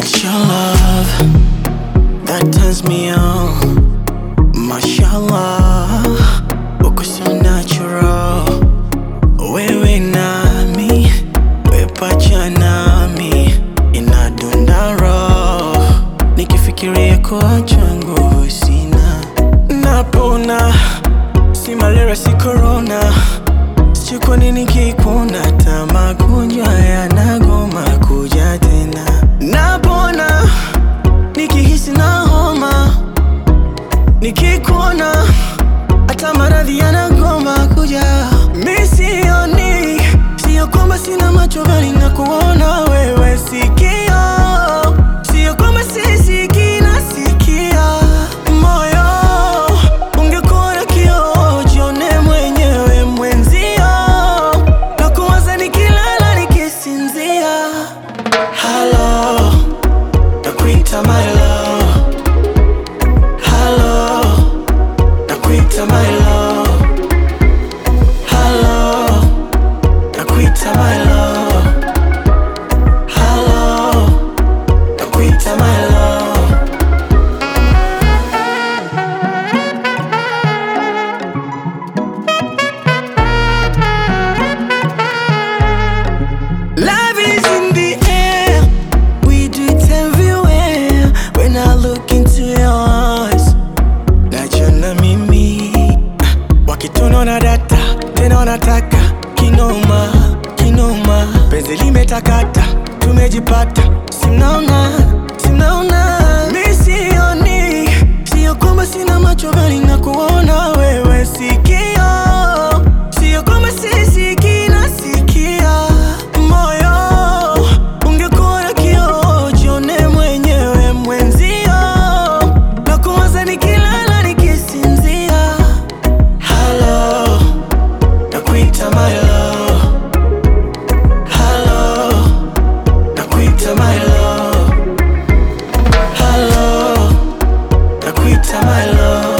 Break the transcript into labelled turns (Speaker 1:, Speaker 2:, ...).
Speaker 1: love that turns me on. Mashallah, uko so natural. Wewe nami, we pacha nami, inadunda roho. Nikifikiria kuacha nguvu sina. Napona, si malaria si corona. Sijui kwa nini kikuna hata magonjwa yanagoma kuja tena. Napona, nikihisi na homa. Nikikuona, hata maradhi yanagoma kuja. Mi sioni, sio kwamba sina macho bali nakuona wewe sikio. Sio kwamba sisikii nasikia. Moyo, ungekuwa na kioo jione mwenyewe mwenzio. Nakuwaza nikilala nikisinzia. Hello, nakuita my love. Hello, nakuita my love. Hello, nakuita my love. Hello, nakuita my love. Love is in the air, we do it everywhere. When I look into your eyes, najiona mimi. Wakitunaona data, tena wanataka kinoma, kinoma. Penzi limetakata, tumejipata. Simnaona, simnaona. Mi sioni, sio kwamba sina macho bali nakuona wewe sikio. Sio kwamba sisikii nasikia. Moyo, ungekuwa na kioo jione mwenyewe mwenzio. Nakuwaza nikilala nikisinzia. Hello, nakuita my love. Hello, nakuita my love. Hello, nakuita my love.